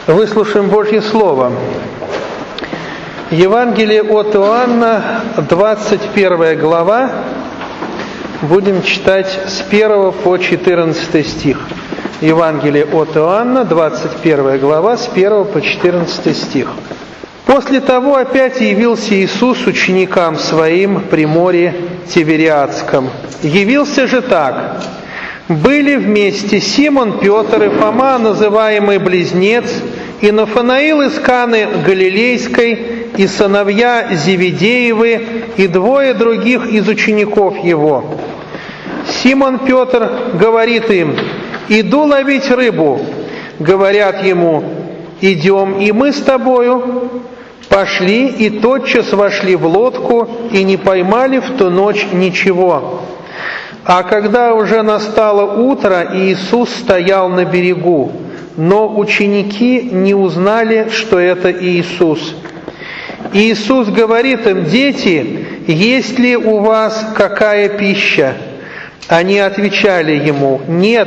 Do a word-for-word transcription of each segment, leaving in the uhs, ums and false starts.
Выслушаем Божье Слово. Евангелие от Иоанна, двадцать первая глава. Будем читать с первого по четырнадцатый стих. Евангелие от Иоанна, двадцать первая глава, с первого по четырнадцатый стих. «После того опять явился Иисус ученикам Своим при море Тивериадском. Явился же так. Были вместе Симон Петр и Фома, называемый Близнец, и Нафанаил из Каны Галилейской, и сыновья Зеведеевы, и двое других из учеников Его. Симон Петр говорит им: «Иду ловить рыбу». Говорят Ему: «Идем и мы с тобою». Пошли и тотчас вошли в лодку, и не поймали в ту ночь ничего. А когда уже настало утро, Иисус стоял на берегу, но ученики не узнали, что это Иисус. Иисус говорит им: «Дети, есть ли у вас какая пища?» Они отвечали Ему: «Нет».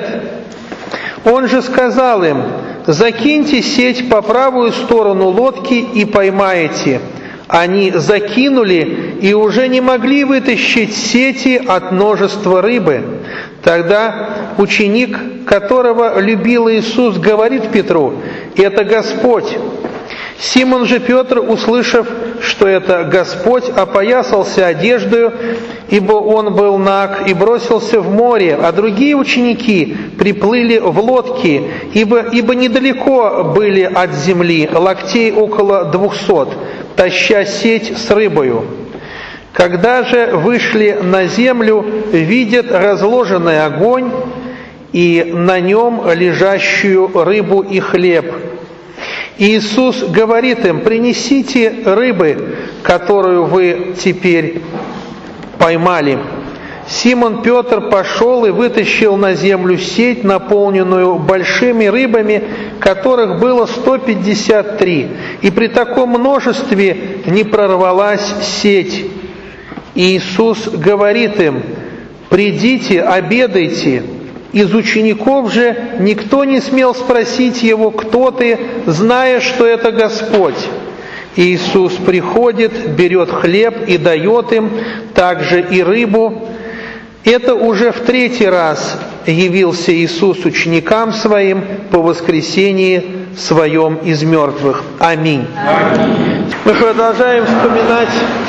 Он же сказал им: «Закиньте сеть по правую сторону лодки и поймаете». Они закинули и уже не могли вытащить сети от множества рыбы. Тогда ученик, которого любил Иисус, говорит Петру: «Это Господь». Симон же Петр, услышав, что это Господь, опоясался одеждою, ибо он был наг, и бросился в море, а другие ученики приплыли в лодки, ибо, ибо недалеко были от земли, локтей около двухсот, таща сеть с рыбою. Когда же вышли на землю, видят разложенный огонь и на нем лежащую рыбу и хлеб. Иисус говорит им: «Принесите рыбы, которую вы теперь поймали». Симон Петр пошел и вытащил на землю сеть, наполненную большими рыбами, которых было сто пятьдесят три. И при таком множестве не прорвалась сеть. Иисус говорит им: «Придите, обедайте». Из учеников же никто не смел спросить Его: «Кто ты?», зная, что это Господь. Иисус приходит, берет хлеб и дает им, также и рыбу. Это уже в третий раз явился Иисус ученикам Своим по воскресении Своем из мертвых. Аминь. Аминь. Мы продолжаем вспоминать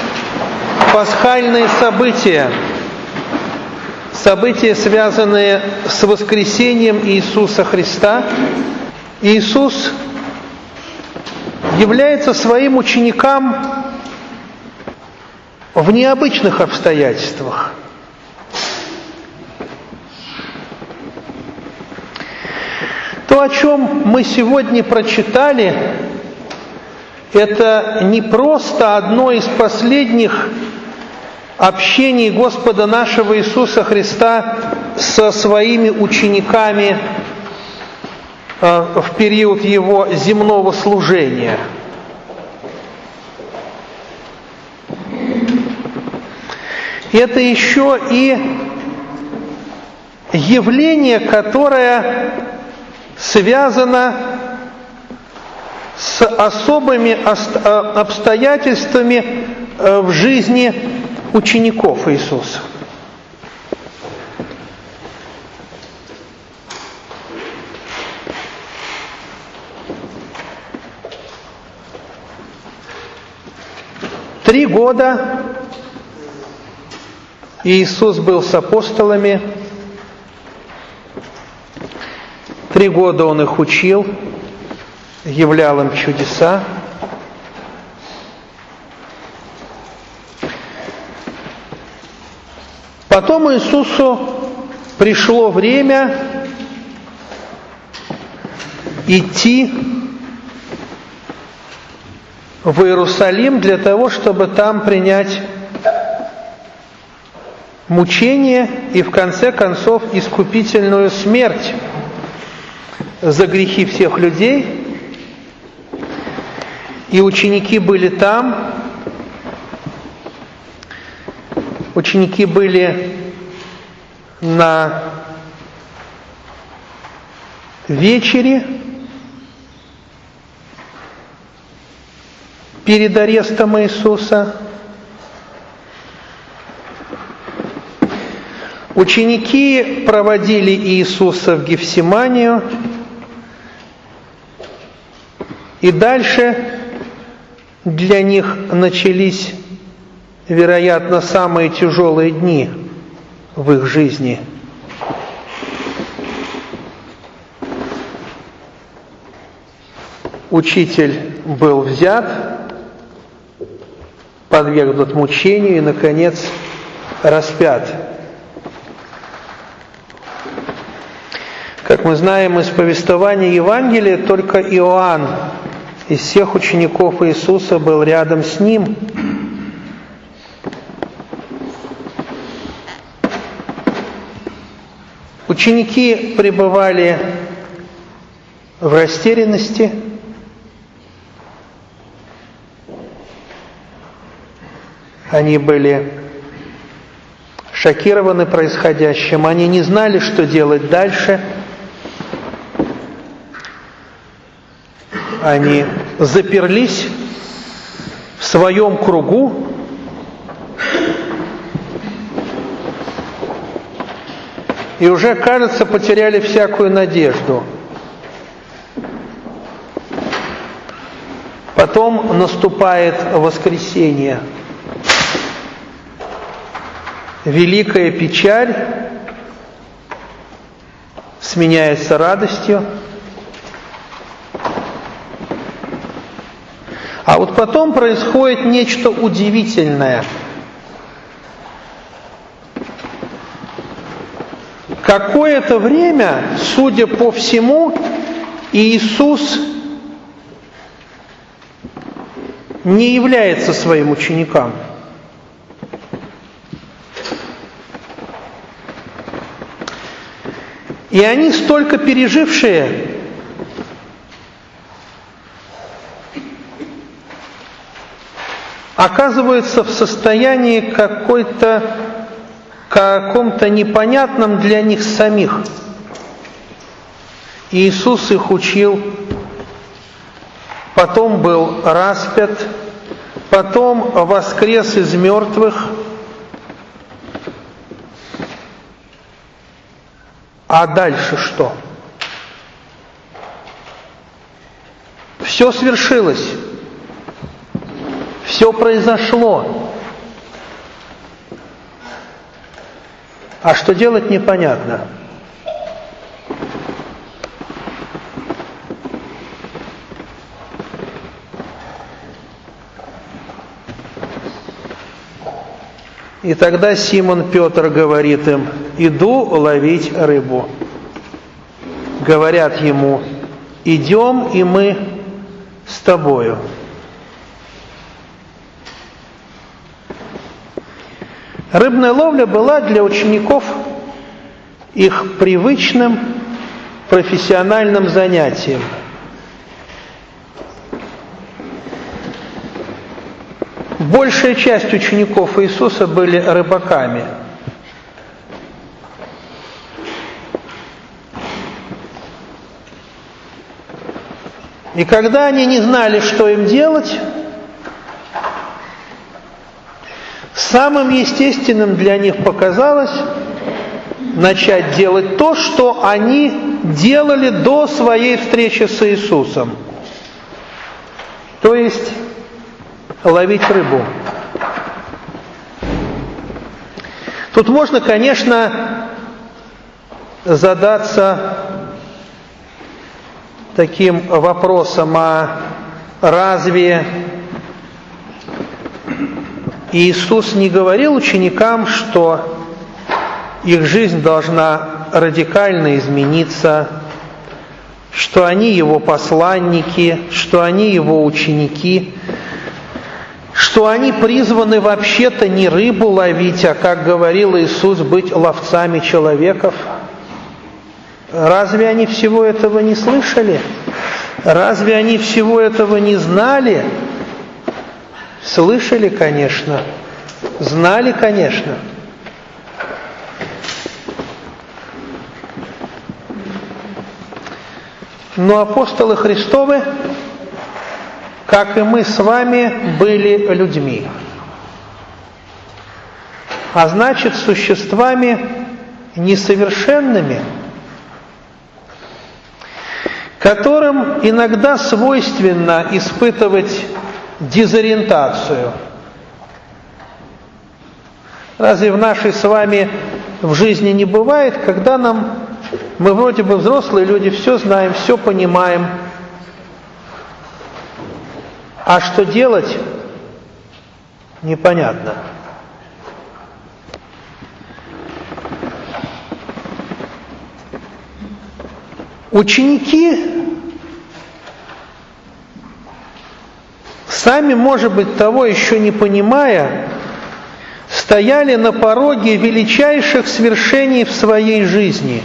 пасхальные события. События, связанные с воскресением Иисуса Христа. Иисус является своим ученикам в необычных обстоятельствах. То, о чем мы сегодня прочитали, это не просто одно из последних общений Господа нашего Иисуса Христа со своими учениками в период Его земного служения. Это еще и явление, которое связано с особыми обстоятельствами в жизни учеников Иисуса. Три года Иисус был с апостолами. Три года Он их учил, являл им чудеса. Потом Иисусу пришло время идти в Иерусалим для того, чтобы там принять мучение и в конце концов искупительную смерть за грехи всех людей. И ученики были там. Ученики были на вечере, перед арестом Иисуса. Ученики проводили Иисуса в Гефсиманию, и дальше для них начались, вероятно, самые тяжелые дни в их жизни. Учитель был взят, подвергнут мучению и, наконец, распят. Как мы знаем из повествования Евангелия, только Иоанн из всех учеников Иисуса был рядом с ним. Ученики пребывали в растерянности, они были шокированы происходящим, они не знали, что делать дальше. Они заперлись в своем кругу, и уже, кажется, потеряли всякую надежду. Потом наступает воскресенье. Великая печаль сменяется радостью. А вот потом происходит нечто удивительное. Какое-то время, судя по всему, Иисус не является своим ученикам. И они, столько пережившие, оказываются в состоянии какой-то, каком-то непонятном для них самих. Иисус их учил, потом был распят, потом воскрес из мертвых, а дальше что? Все свершилось. Все произошло. А что делать, непонятно. И тогда Симон Петр говорит им: иду ловить рыбу. Говорят ему: идем, и мы с тобою. Рыбная ловля была для учеников их привычным профессиональным занятием. Большая часть учеников Иисуса были рыбаками. И когда они не знали, что им делать, самым естественным для них показалось начать делать то, что они делали до своей встречи с Иисусом. То есть ловить рыбу. Тут можно, конечно, задаться таким вопросом: а разве Иисус не говорил ученикам, что их жизнь должна радикально измениться, что они Его посланники, что они Его ученики, что они призваны вообще-то не рыбу ловить, а, как говорил Иисус, быть ловцами человеков? Разве они всего этого не слышали? Разве они всего этого не знали? Слышали, конечно. Знали, конечно. Но апостолы Христовы как и мы с вами были людьми, а значит, существами несовершенными, которым иногда свойственно испытывать дезориентацию. Разве в нашей с вами в жизни не бывает, когда нам, мы вроде бы взрослые люди, все знаем, все понимаем, а что делать, непонятно. Ученики, сами, может быть, того еще не понимая, стояли на пороге величайших свершений в своей жизни.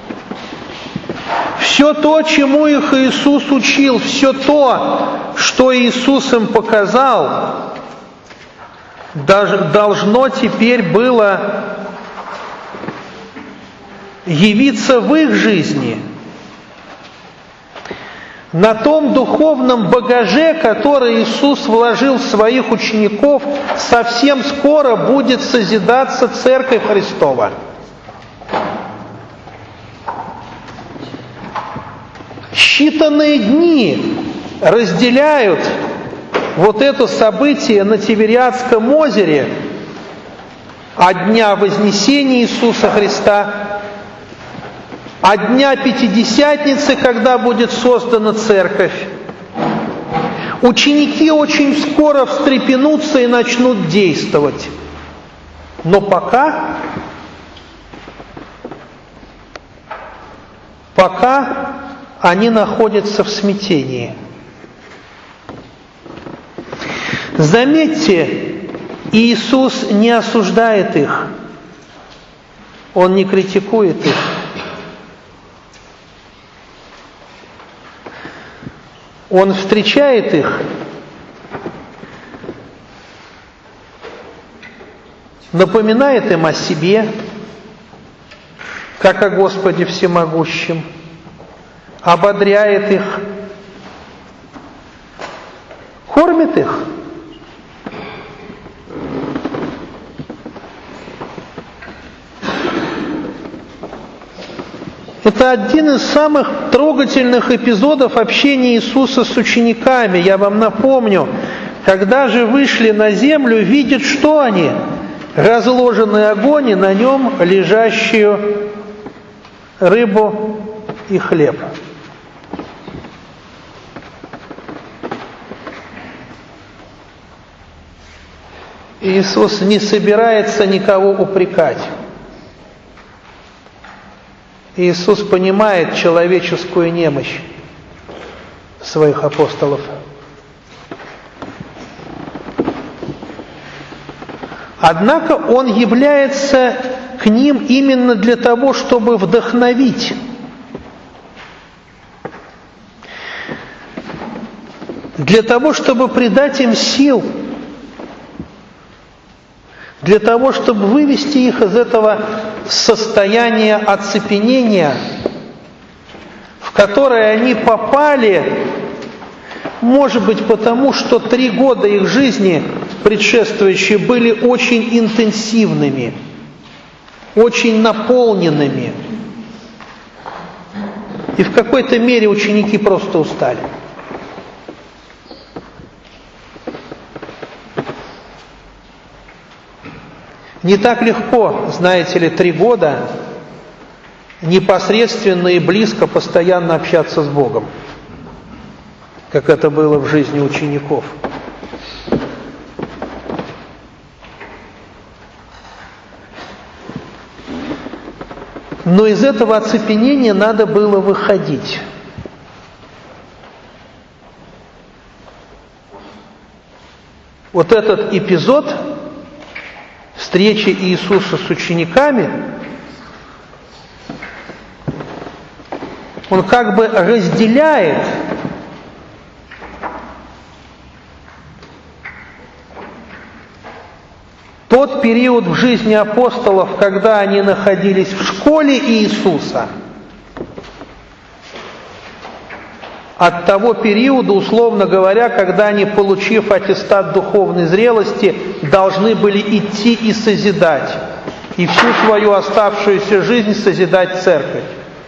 Все то, чему их Иисус учил, все то, что Иисус им показал, должно теперь было явиться в их жизни, на том духовном багаже, который Иисус вложил в своих учеников, совсем скоро будет созидаться Церковь Христова. Считанные дни разделяют вот это событие на Тивериадском озере от дня Вознесения Иисуса Христа, от дня Пятидесятницы, когда будет создана Церковь. Ученики очень скоро встрепенутся и начнут действовать. Но пока, пока они находятся в смятении. Заметьте, Иисус не осуждает их, Он не критикует их. Он встречает их, напоминает им о себе, как о Господе Всемогущем, ободряет их, кормит их. Это один из самых трогательных эпизодов общения Иисуса с учениками. Я вам напомню, когда же вышли на землю, видят, что они? Разложенный огонь и на нем лежащую рыбу и хлеб. Иисус не собирается никого упрекать. Иисус понимает человеческую немощь своих апостолов. Однако Он является к ним именно для того, чтобы вдохновить. Для того, чтобы придать им сил. Для того, чтобы вывести их из этого состояния оцепенения, в которое они попали, может быть, потому что три года их жизни предшествующие были очень интенсивными, очень наполненными. И в какой-то мере ученики просто устали. Не так легко, знаете ли, три года непосредственно и близко постоянно общаться с Богом, как это было в жизни учеников. Но из этого оцепенения надо было выходить. Вот этот эпизод встречи Иисуса с учениками, он как бы разделяет тот период в жизни апостолов, когда они находились в школе Иисуса, от того периода, условно говоря, когда они, получив аттестат духовной зрелости, должны были идти и созидать, и всю свою оставшуюся жизнь созидать церковь.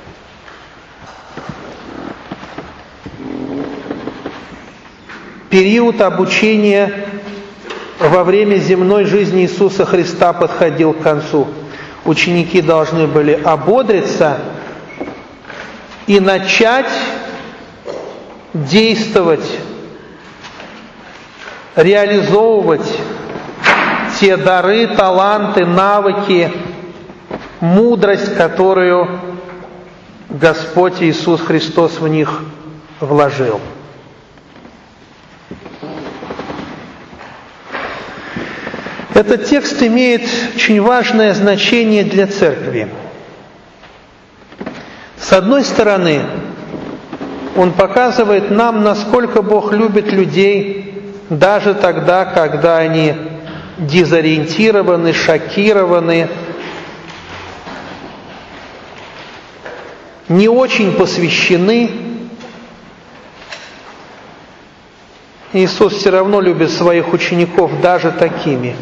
Период обучения во время земной жизни Иисуса Христа подходил к концу. Ученики должны были ободриться и начать действовать, реализовывать те дары, таланты, навыки, мудрость, которую Господь Иисус Христос в них вложил. Этот текст имеет очень важное значение для церкви. С одной стороны, он показывает нам, насколько Бог любит людей, даже тогда, когда они дезориентированы, шокированы, не очень посвящены. Иисус все равно любит своих учеников даже такими.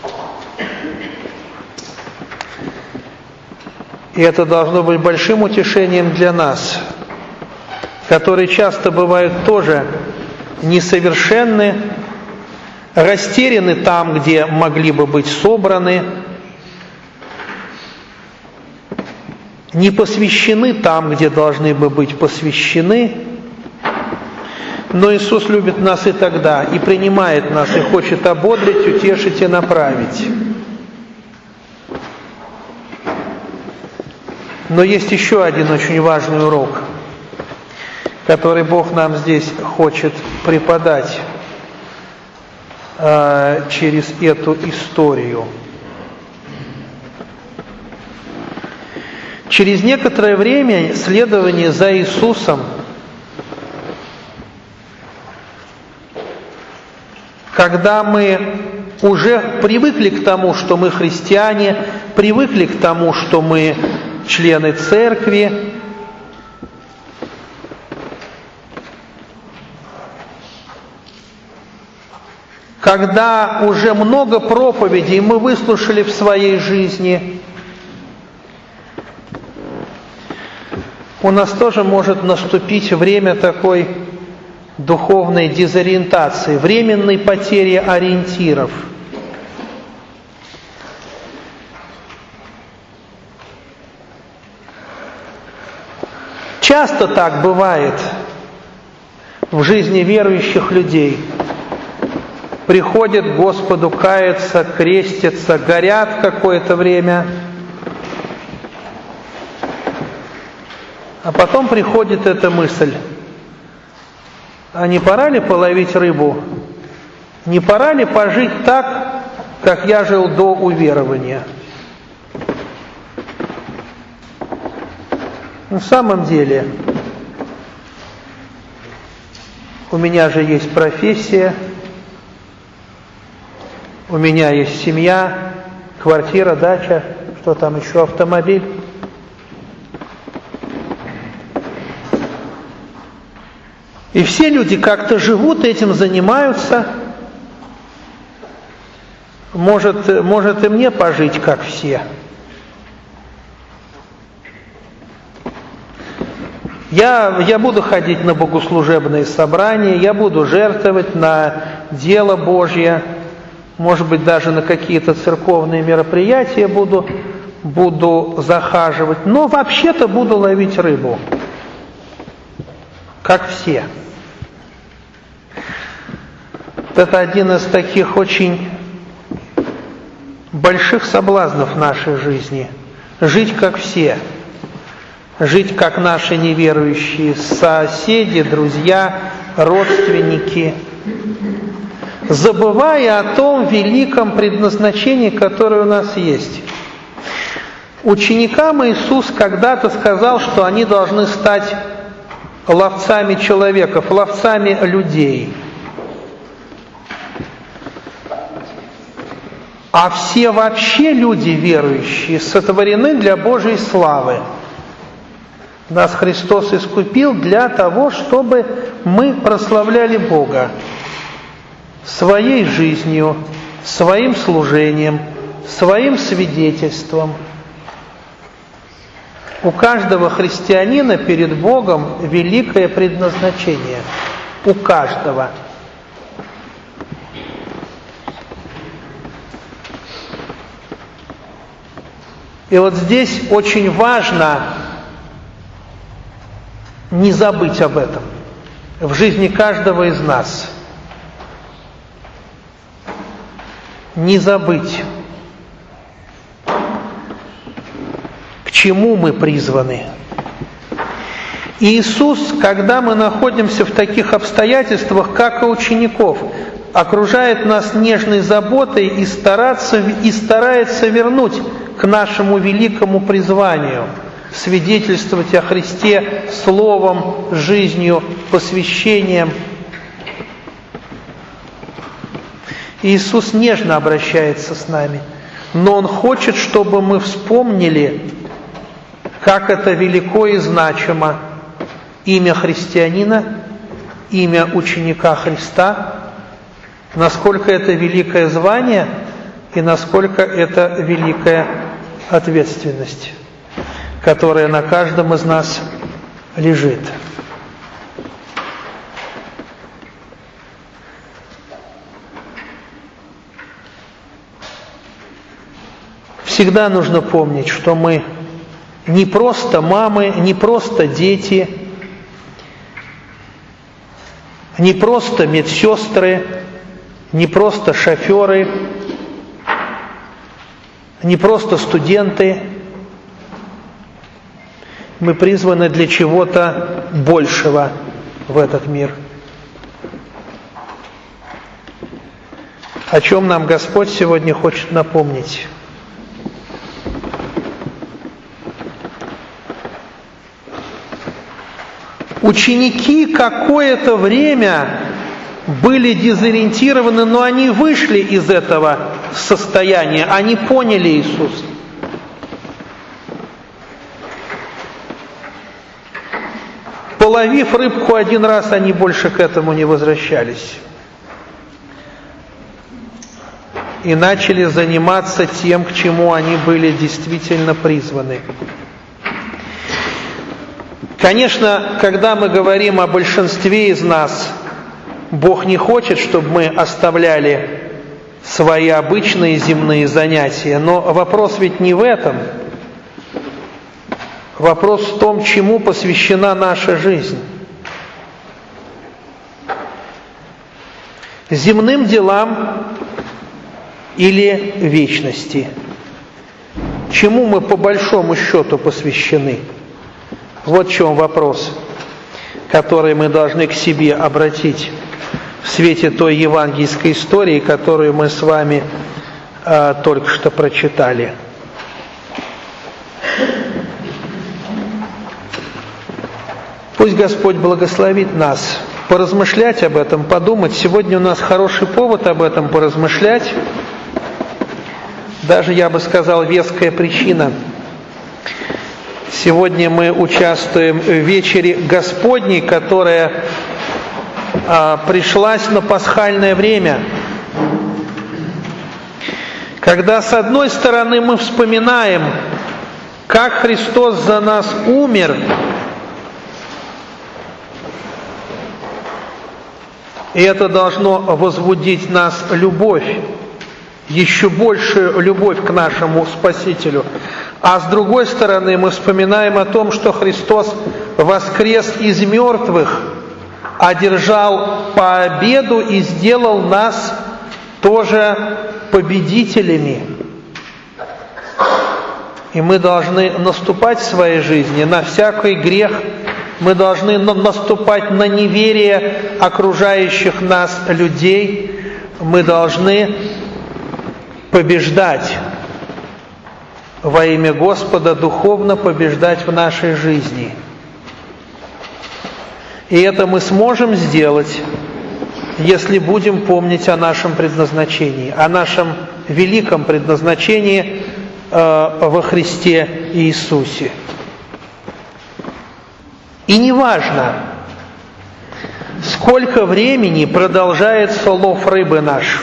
И это должно быть большим утешением для нас, которые часто бывают тоже несовершенны, растеряны там, где могли бы быть собраны, не посвящены там, где должны бы быть посвящены. Но Иисус любит нас и тогда, и принимает нас, и хочет ободрить, утешить и направить. Но есть еще один очень важный урок, который Бог нам здесь хочет преподать э, через эту историю. Через некоторое время следования за Иисусом, когда мы уже привыкли к тому, что мы христиане, привыкли к тому, что мы члены церкви, когда уже много проповедей мы выслушали в своей жизни, у нас тоже может наступить время такой духовной дезориентации, временной потери ориентиров. Часто так бывает в жизни верующих людей. Приходят к Господу, каются, крестятся, горят какое-то время, а потом приходит эта мысль: а не пора ли половить рыбу? Не пора ли пожить так, как я жил до уверования? На самом деле, у меня же есть профессия, у меня есть семья, квартира, дача, что там еще, автомобиль. И все люди как-то живут, этим занимаются. Может, может и мне пожить, как все. Я, я буду ходить на богослужебные собрания, я буду жертвовать на дело Божье, может быть, даже на какие-то церковные мероприятия буду, буду захаживать, но вообще-то буду ловить рыбу, как все. Это один из таких очень больших соблазнов нашей жизни. Жить как все. Жить как наши неверующие соседи, друзья, родственники. Забывая о том великом предназначении, которое у нас есть. Ученикам Иисус когда-то сказал, что они должны стать ловцами человеков, ловцами людей. А все вообще люди верующие сотворены для Божьей славы, Нас Христос искупил для того, чтобы мы прославляли Бога своей жизнью, своим служением, своим свидетельством. У каждого христианина перед Богом великое предназначение. У каждого. И вот здесь очень важно не забыть об этом в жизни каждого из нас. Не забыть, к чему мы призваны. Иисус, когда мы находимся в таких обстоятельствах, как и учеников, окружает нас нежной заботой и, стараться, и старается вернуть к нашему великому призванию – свидетельствовать о Христе словом, жизнью, посвящением. Иисус нежно обращается с нами, но Он хочет, чтобы мы вспомнили, как это велико и значимо имя христианина, имя ученика Христа, насколько это великое звание и насколько это великая ответственность, которая на каждом из нас лежит. Всегда нужно помнить, что мы не просто мамы, не просто дети, не просто медсестры, не просто шоферы, не просто студенты. Мы призваны для чего-то большего в этот мир. О чем нам Господь сегодня хочет напомнить? Ученики какое-то время были дезориентированы, но они вышли из этого состояния, они поняли Иисуса. Половив рыбку один раз, они больше к этому не возвращались. И начали заниматься тем, к чему они были действительно призваны. Конечно, когда мы говорим о большинстве из нас, Бог не хочет, чтобы мы оставляли свои обычные земные занятия. Но вопрос ведь не в этом. Вопрос в том, чему посвящена наша жизнь. Земным делам или вечности? Чему мы по большому счету посвящены? Вот в чем вопрос, который мы должны к себе обратить в свете той евангельской истории, которую мы с вами э, только что прочитали. Пусть Господь благословит нас поразмышлять об этом, подумать. Сегодня у нас хороший повод об этом поразмышлять. Даже, я бы сказал, веская причина. Сегодня мы участвуем в вечере Господней, которая а, пришлась на пасхальное время. Когда, с одной стороны, мы вспоминаем, как Христос за нас умер, и это должно возбудить нас любовь, еще большую любовь к нашему Спасителю. А с другой стороны, мы вспоминаем о том, что Христос воскрес из мертвых, одержал победу и сделал нас тоже победителями. И мы должны наступать в своей жизни на всякий грех, мы должны наступать на неверие окружающих нас людей, мы должны побеждать во имя Господа, духовно побеждать в нашей жизни. И это мы сможем сделать, если будем помнить о нашем предназначении, о нашем великом предназначении э, во Христе Иисусе. И неважно, сколько времени продолжается лов рыбы наш.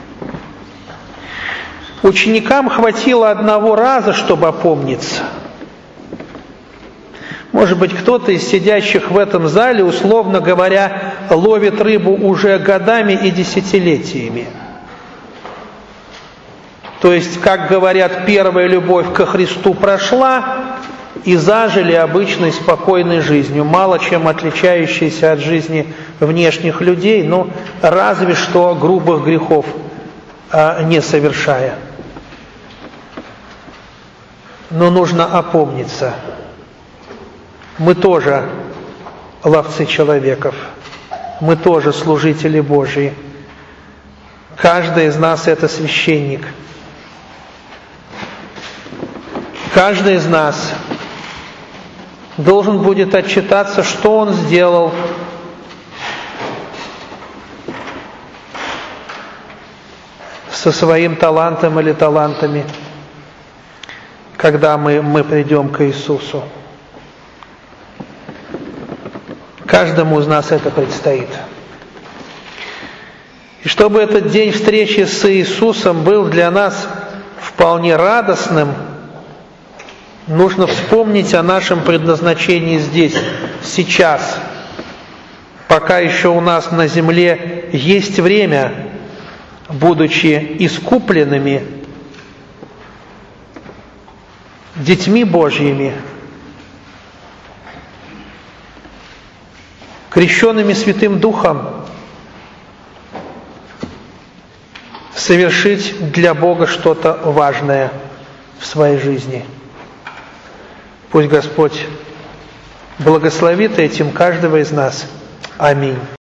Ученикам хватило одного раза, чтобы опомниться. Может быть, кто-то из сидящих в этом зале, условно говоря, ловит рыбу уже годами и десятилетиями. То есть, как говорят, первая любовь ко Христу прошла, и зажили обычной спокойной жизнью, мало чем отличающейся от жизни внешних людей, но разве что грубых грехов а, не совершая. Но нужно опомниться. Мы тоже ловцы человеков, мы тоже служители Божьи. Каждый из нас это священник. Каждый из нас должен будет отчитаться, что он сделал, со своим талантом или талантами, когда мы, мы придем к Иисусу. Каждому из нас это предстоит. И чтобы этот день встречи с Иисусом был для нас вполне радостным, нужно вспомнить о нашем предназначении здесь, сейчас, пока еще у нас на земле есть время, будучи искупленными, детьми Божьими, крещенными Святым Духом, совершить для Бога что-то важное в своей жизни. Пусть Господь благословит этим каждого из нас. Аминь.